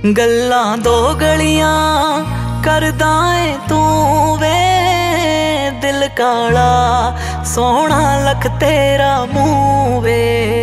गल्लां दो गलियां करदा ऐ तू वे, दिल काला सोहना लख तेरा मुँह वे।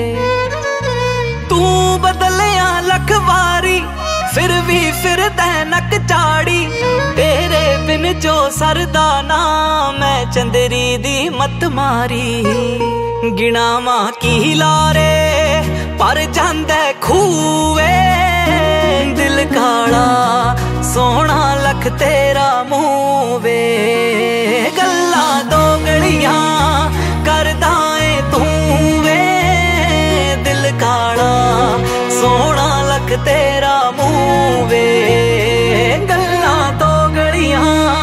तू बदलिया लख वारी फिर भी फिरदा नक चाड़ी, तेरे बिन जो सरदा ना मैं चंदरी दी मत मारी। गिणावां की लारे पर जांदा खूवे, दिल काला सोहना लख तेरा मुँह वे। गल्लां दो गलियां करदा ऐ तू वे, दिल काला सोहना लख तेरा मुँह वे। गल्लां दो गलियां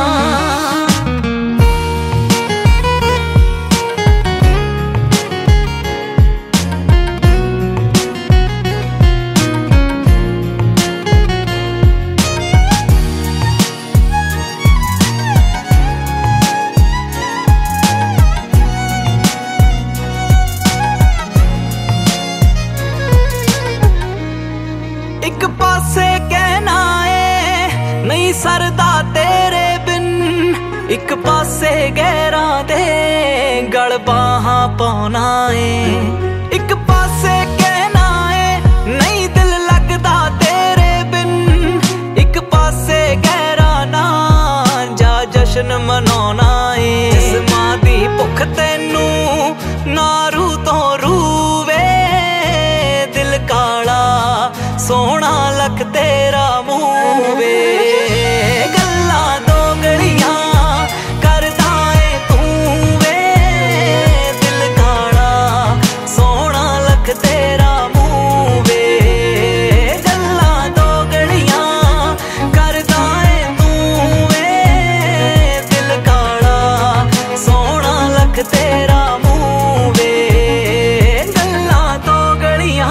एक पासे कहना है नहीं सरदा तेरे बिन, एक पासे गैरां दे गल बाहां पाउना है। एक पासे कहना है नहीं दिल लगदा तेरे बिन, एक पासे गैरां ना जा जश्न मनाउना है। जिस्मां दी भुख तैनू नारू तो रूवे, दिल काला सोहना लख तेरा मुँह वे। गल्लां दो गलियां करदा ऐ तू वे, दिल काला सोहना लख तेरा मुँह वे। गल्लां दो गलियां करदा ऐ तू वे, दिल काला सोहना लख तेरा मुँह वे। गल्लां दो गलियां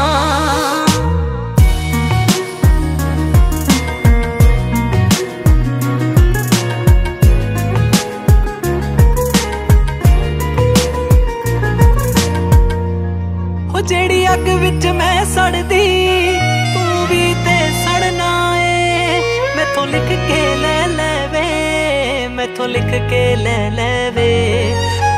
जेड़ी अग विच मैं सड़दी तू भी ते सड़ना है। मैथों लिख के ले वे, मैथों लिख के ले वे।